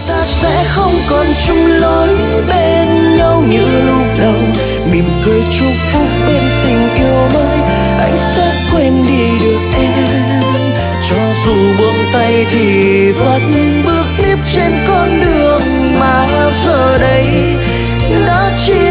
ta sẽ không còn chung lối bên nhau như lúc đầu. Mỉm cười chúc phúc bên tình yêu mới, anh sẽ quên đi được em. Cho dù buông tay thì vẫn bước tiếp trên con đường mà giờ đây đã chia